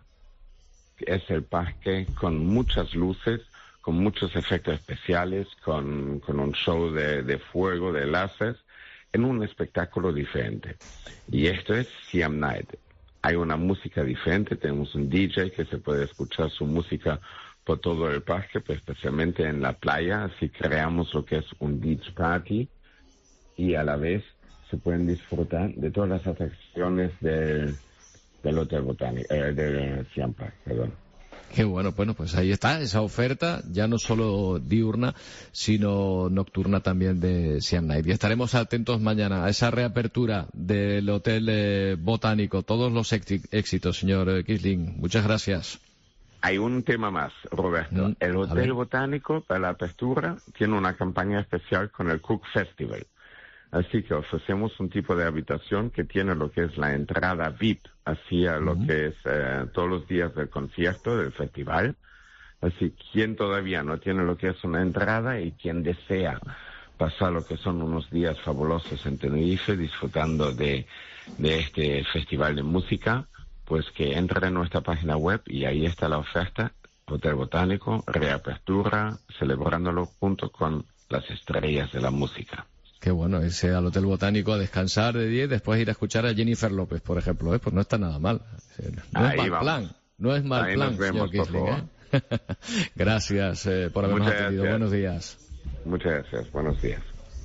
es el parque con muchas luces, con muchos efectos especiales, con, con un show de, de fuego, de láser, en un espectáculo diferente. Y esto es Siam Night. Hay una música diferente, tenemos un D J que se puede escuchar su música por todo el parque, pero especialmente en la playa, así creamos lo que es un beach party, y a la vez se pueden disfrutar de todas las atracciones del, del Hotel Botánico, eh, del Siam Park, perdón. Qué bueno, bueno, pues ahí está esa oferta, ya no solo diurna, sino nocturna también de Siam Night. Y estaremos atentos mañana a esa reapertura del Hotel eh, Botánico. Todos los éxitos, señor Quisling. Muchas gracias. Hay un tema más, Roberto. Mm, el Hotel Botánico, para la apertura, tiene una campaña especial con el Cook Festival. Así que ofrecemos un tipo de habitación que tiene lo que es la entrada V I P hacia lo uh-huh. que es eh, todos los días del concierto, del festival. Así, quien todavía no tiene lo que es una entrada y quien desea pasar lo que son unos días fabulosos en Tenerife, disfrutando de, de este festival de música, pues que entre en nuestra página web y ahí está la oferta, Hotel Botánico, reapertura, celebrándolo junto con las estrellas de la música. Qué bueno, irse al Hotel Botánico a descansar de día y después ir a escuchar a Jennifer López, por ejemplo, ¿eh? Pues no está nada mal. No Ahí es mal vamos. plan, no es mal Ahí plan, nos vemos, señor Quisling, ¿eh? Gracias eh, por habernos Muchas atendido. gracias. Buenos días. Muchas gracias. Buenos días.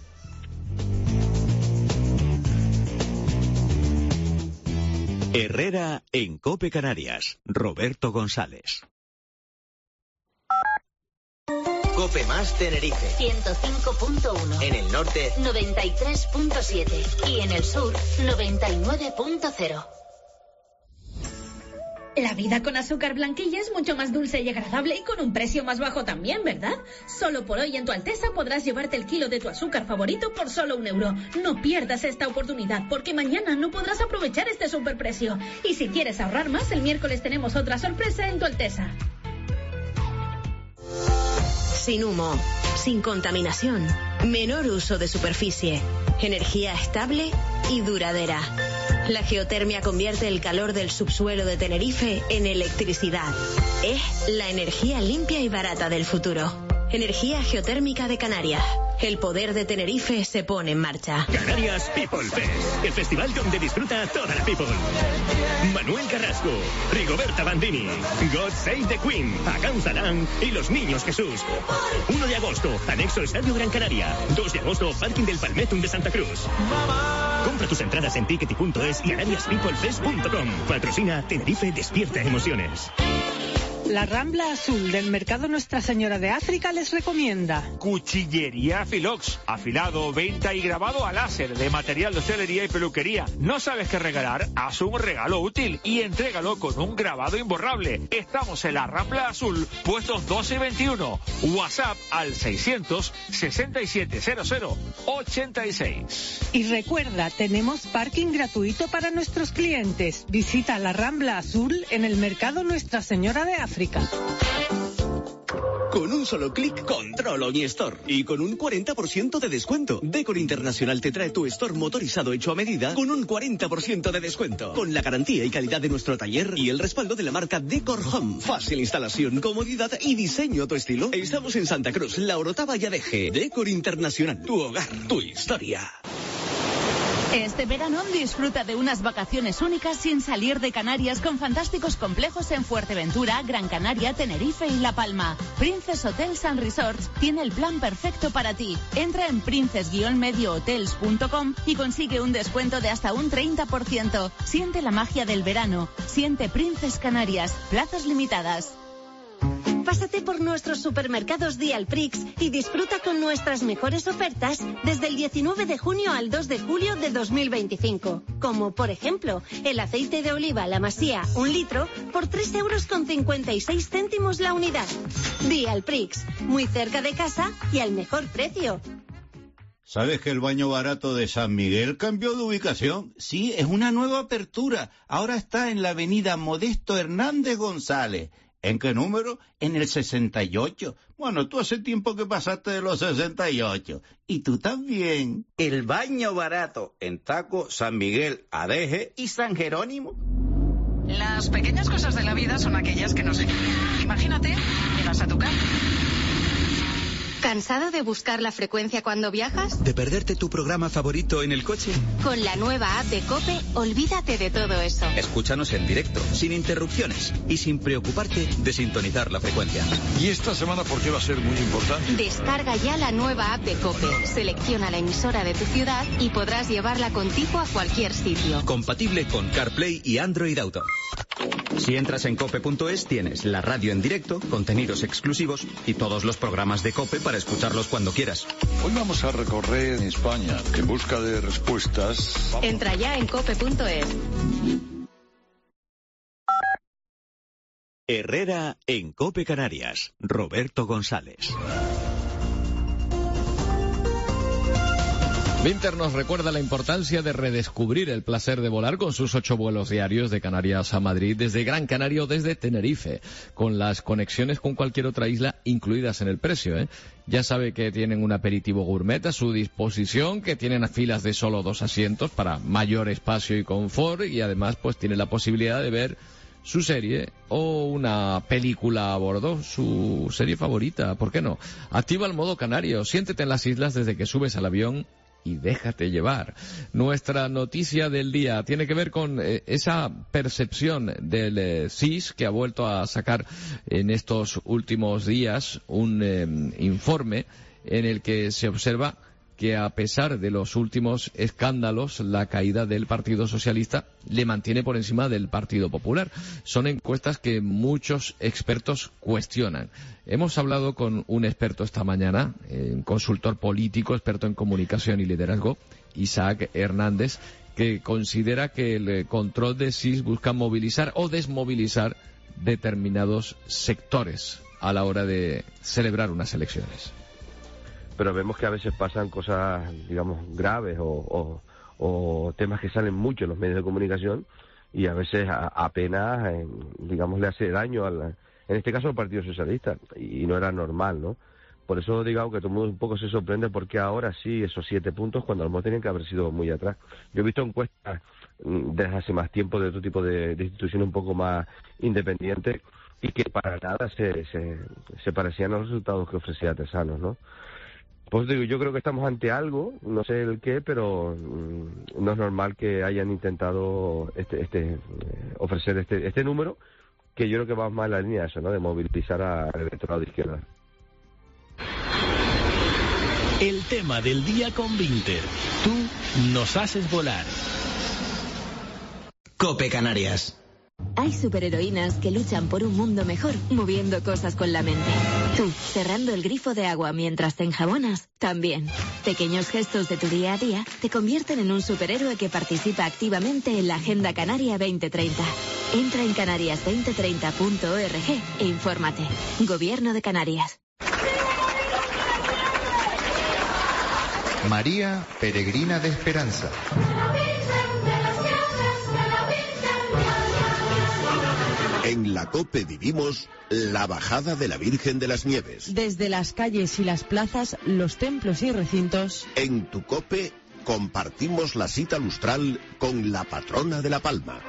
Herrera en COPE Canarias. Roberto González. Cope Más Tenerife. ciento cinco punto uno. En el norte, noventa y tres punto siete. Y en el sur, noventa y nueve punto cero. La vida con azúcar blanquilla es mucho más dulce y agradable y con un precio más bajo también, ¿verdad? Solo por hoy en Tu Alteza podrás llevarte el kilo de tu azúcar favorito por solo un euro. No pierdas esta oportunidad porque mañana no podrás aprovechar este superprecio. Y si quieres ahorrar más, el miércoles tenemos otra sorpresa en Tu Alteza. Sin humo, sin contaminación, menor uso de superficie, energía estable y duradera. La geotermia convierte el calor del subsuelo de Tenerife en electricidad. Es la energía limpia y barata del futuro. Energía geotérmica de Canarias. El poder de Tenerife se pone en marcha. Canarias People Fest, el festival donde disfruta toda la people. Manuel Carrasco, Rigoberta Bandini, God Save the Queen, Agam Zanán y los Niños Jesús. uno de agosto, anexo Estadio Gran Canaria. dos de agosto, Parking del Palmetum de Santa Cruz. Compra tus entradas en tickety punto es y canarias people fest punto com. Patrocina Tenerife Despierta Emociones. La Rambla Azul del Mercado Nuestra Señora de África les recomienda Cuchillería Filox, afilado, venta y grabado a láser de material de hostelería y peluquería. ¿No sabes qué regalar? Haz un regalo útil y entrégalo con un grabado imborrable. Estamos en la Rambla Azul, puestos doce y veintiuno. WhatsApp al seiscientos sesenta y siete cero cero ochenta y seis. Y recuerda, tenemos parking gratuito para nuestros clientes. Visita la Rambla Azul en el Mercado Nuestra Señora de África. Con un solo clic, controlo mi store. Y con un cuarenta por ciento de descuento. Decor Internacional te trae tu store motorizado hecho a medida con un cuarenta por ciento de descuento. Con la garantía y calidad de nuestro taller y el respaldo de la marca Decor Home. Fácil instalación, comodidad y diseño a tu estilo. Estamos en Santa Cruz, La Orotava y Adeje. Decor Internacional, tu hogar, tu historia. Este verano disfruta de unas vacaciones únicas sin salir de Canarias con fantásticos complejos en Fuerteventura, Gran Canaria, Tenerife y La Palma. Princess Hotels and Resorts tiene el plan perfecto para ti. Entra en princes guion medio hotels punto com y consigue un descuento de hasta un treinta por ciento. Siente la magia del verano. Siente Princess Canarias. Plazas limitadas. Pásate por nuestros supermercados Dialprix y disfruta con nuestras mejores ofertas desde el diecinueve de junio al dos de julio de dos mil veinticinco. Como, por ejemplo, el aceite de oliva La Masía, un litro, por tres euros con cincuenta y seis céntimos la unidad. Dialprix, muy cerca de casa y al mejor precio. ¿Sabes que el baño barato de San Miguel cambió de ubicación? Sí, es una nueva apertura. Ahora está en la avenida Modesto Hernández González. ¿En qué número? En el sesenta y ocho. Bueno, tú hace tiempo que pasaste de los sesenta y ocho. Y tú también. El baño barato en Taco, San Miguel, Adeje y San Jerónimo. Las pequeñas cosas de la vida son aquellas que nos... Imagínate, llegas a tu casa. ¿Cansado de buscar la frecuencia cuando viajas? ¿De perderte tu programa favorito en el coche? Con la nueva app de COPE, olvídate de todo eso. Escúchanos en directo, sin interrupciones y sin preocuparte de sintonizar la frecuencia. ¿Y esta semana por qué va a ser muy importante? Descarga ya la nueva app de COPE, selecciona la emisora de tu ciudad y podrás llevarla contigo a cualquier sitio. Compatible con CarPlay y Android Auto. Si entras en cope punto es tienes la radio en directo, contenidos exclusivos y todos los programas de COPE para escucharlos cuando quieras. Hoy vamos a recorrer España en busca de respuestas. Entra ya en cope punto es. Herrera en COPE Canarias. Roberto González. Vinter nos recuerda la importancia de redescubrir el placer de volar con sus ocho vuelos diarios de Canarias a Madrid, desde Gran Canaria o desde Tenerife, con las conexiones con cualquier otra isla incluidas en el precio, ¿eh? Ya sabe que tienen un aperitivo gourmet a su disposición, que tienen filas de solo dos asientos para mayor espacio y confort, y además pues tiene la posibilidad de ver su serie o una película a bordo, su serie favorita, ¿por qué no? Activa el modo canario, siéntete en las islas desde que subes al avión y déjate llevar. Nuestra noticia del día tiene que ver con eh, esa percepción del eh, C I S, que ha vuelto a sacar en estos últimos días un eh, informe en el que se observa que a pesar de los últimos escándalos, la caída del Partido Socialista le mantiene por encima del Partido Popular. Son encuestas que muchos expertos cuestionan. Hemos hablado con un experto esta mañana, un consultor político, experto en comunicación y liderazgo, Isaac Hernández, que considera que el control de S I S busca movilizar o desmovilizar determinados sectores a la hora de celebrar unas elecciones. Pero vemos que a veces pasan cosas, digamos, graves o, o, o temas que salen mucho en los medios de comunicación y a veces a, apenas, eh, digamos, le hace daño, a la, en este caso al Partido Socialista, y no era normal, ¿no? Por eso, digamos, que todo el mundo un poco se sorprende porque ahora sí esos siete puntos cuando a lo mejor tienen que haber sido muy atrás. Yo he visto encuestas desde hace más tiempo de otro tipo de, de instituciones un poco más independientes y que para nada se, se, se parecían a los resultados que ofrecía Tesanos, ¿no? Pues digo, yo creo que estamos ante algo, no sé el qué, pero mmm, no es normal que hayan intentado este, este eh, ofrecer este, este número, que yo creo que va más en la línea de eso, ¿no? De movilizar al electorado de izquierda. El tema del día con Vinter. Tú nos haces volar. COPE Canarias. Hay superheroínas que luchan por un mundo mejor, moviendo cosas con la mente. Tú, cerrando el grifo de agua mientras te enjabonas, también. Pequeños gestos de tu día a día te convierten en un superhéroe que participa activamente en la Agenda Canaria veinte treinta. Entra en canarias veinte treinta punto org e infórmate. Gobierno de Canarias. María, peregrina de esperanza. En la COPE vivimos la bajada de la Virgen de las Nieves. Desde las calles y las plazas, los templos y recintos. En tu COPE compartimos la cita lustral con la patrona de La Palma.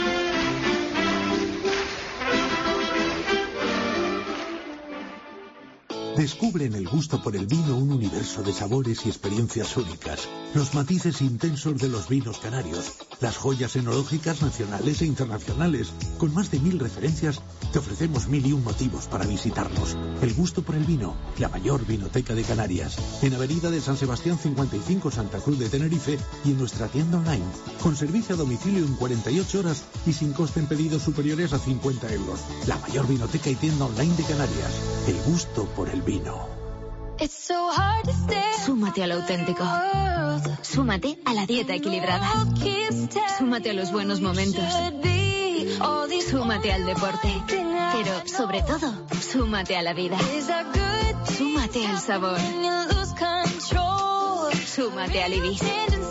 Descubre en el gusto por el vino un universo de sabores y experiencias únicas. Los matices intensos de los vinos canarios, las joyas enológicas nacionales e internacionales. Con más de mil referencias, te ofrecemos mil y un motivos para visitarlos. El gusto por el vino, la mayor vinoteca de Canarias. En Avenida de San Sebastián cincuenta y cinco, Santa Cruz de Tenerife, y en nuestra tienda online. Con servicio a domicilio en cuarenta y ocho horas y sin coste en pedidos superiores a cincuenta euros. La mayor vinoteca y tienda online de Canarias. El gusto por el vino. Súmate a lo auténtico. Súmate a la dieta equilibrada. Súmate a los buenos momentos. Súmate al deporte. Pero, sobre todo, súmate a la vida. Súmate al sabor. Súmate al Ibis.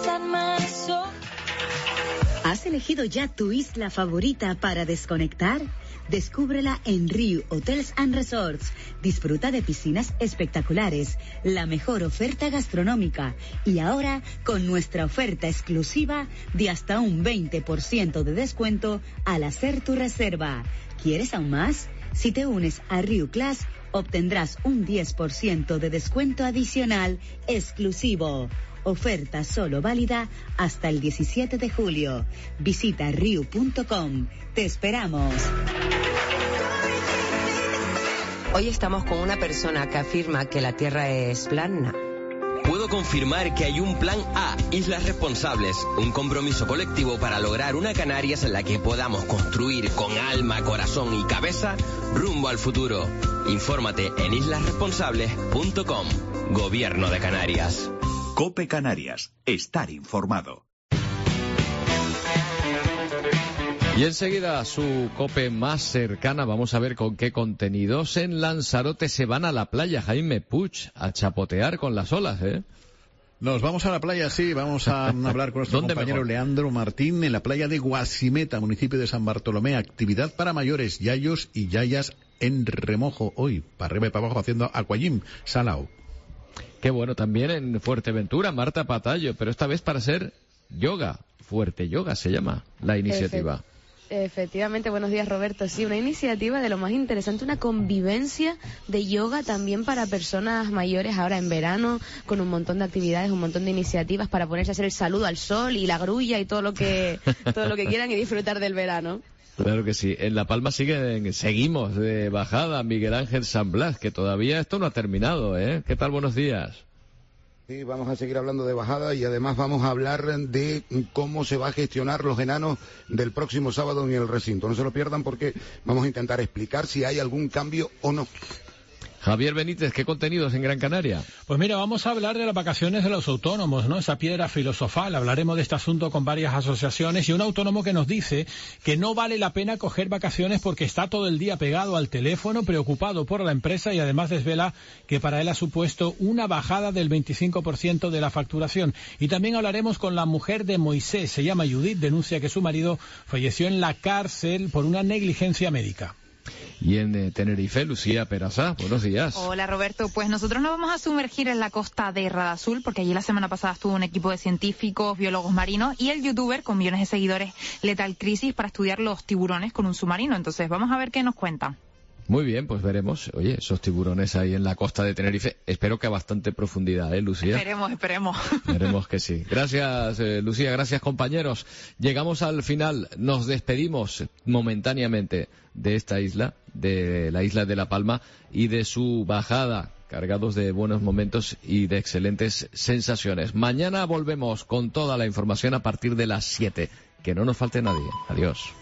¿Has elegido ya tu isla favorita para desconectar? Descúbrela en Riu Hotels and Resorts. Disfruta de piscinas espectaculares, la mejor oferta gastronómica y ahora con nuestra oferta exclusiva de hasta un veinte por ciento de descuento al hacer tu reserva. ¿Quieres aún más? Si te unes a Riu Class, obtendrás un diez por ciento de descuento adicional exclusivo. Oferta solo válida hasta el diecisiete de julio. Visita riu punto com. Te esperamos. Hoy estamos con una persona que afirma que la Tierra es plana. Puedo confirmar que hay un plan A, Islas Responsables, un compromiso colectivo para lograr una Canarias en la que podamos construir con alma, corazón y cabeza rumbo al futuro. Infórmate en islas responsables punto com. Gobierno de Canarias. COPE Canarias. Estar informado. Y enseguida su COPE más cercana, vamos a ver con qué contenidos. En Lanzarote se van a la playa, Jaime Puig, a chapotear con las olas, ¿eh? Nos vamos a la playa, sí, vamos a hablar con nuestro compañero mejor? Leandro Martín en la playa de Guasimeta, municipio de San Bartolomé. Actividad para mayores, yayos y yayas en remojo hoy, para arriba y para abajo haciendo aquagym, salao. Qué bueno, también en Fuerteventura, Marta Patallo, pero esta vez para hacer yoga, Fuerte Yoga se llama la iniciativa. Efe- efectivamente, buenos días Roberto. Sí, una iniciativa de lo más interesante, una convivencia de yoga también para personas mayores ahora en verano, con un montón de actividades, un montón de iniciativas para ponerse a hacer el saludo al sol y la grulla y todo lo que, todo lo que quieran y disfrutar del verano. Claro que sí. En La Palma siguen, seguimos de bajada, Miguel Ángel San Blas, que todavía esto no ha terminado, ¿eh? ¿Qué tal? Buenos días. Sí, vamos a seguir hablando de bajada y además vamos a hablar de cómo se va a gestionar los enanos del próximo sábado en el recinto. No se lo pierdan porque vamos a intentar explicar si hay algún cambio o no. Javier Benítez, ¿qué contenidos en Gran Canaria? Pues mira, vamos a hablar de las vacaciones de los autónomos, ¿no? Esa piedra filosofal. Hablaremos de este asunto con varias asociaciones y un autónomo que nos dice que no vale la pena coger vacaciones porque está todo el día pegado al teléfono, preocupado por la empresa y además desvela que para él ha supuesto una bajada del veinticinco por ciento de la facturación. Y también hablaremos con la mujer de Moisés, se llama Judith, denuncia que su marido falleció en la cárcel por una negligencia médica. Y en eh, Tenerife, Lucía Peraza, buenos días. Hola Roberto, pues nosotros nos vamos a sumergir en la costa de Radazul, porque allí la semana pasada estuvo un equipo de científicos, biólogos marinos y el youtuber con millones de seguidores Lethal Crisis para estudiar los tiburones con un submarino. Entonces vamos a ver qué nos cuentan. Muy bien, pues veremos, oye, esos tiburones ahí en la costa de Tenerife, espero que a bastante profundidad, ¿eh, Lucía? Esperemos, esperemos. Esperemos que sí. Gracias, eh, Lucía, gracias, compañeros. Llegamos al final, nos despedimos momentáneamente de esta isla, de la isla de La Palma y de su bajada, cargados de buenos momentos y de excelentes sensaciones. Mañana volvemos con toda la información a partir de las siete. Que no nos falte nadie. Adiós.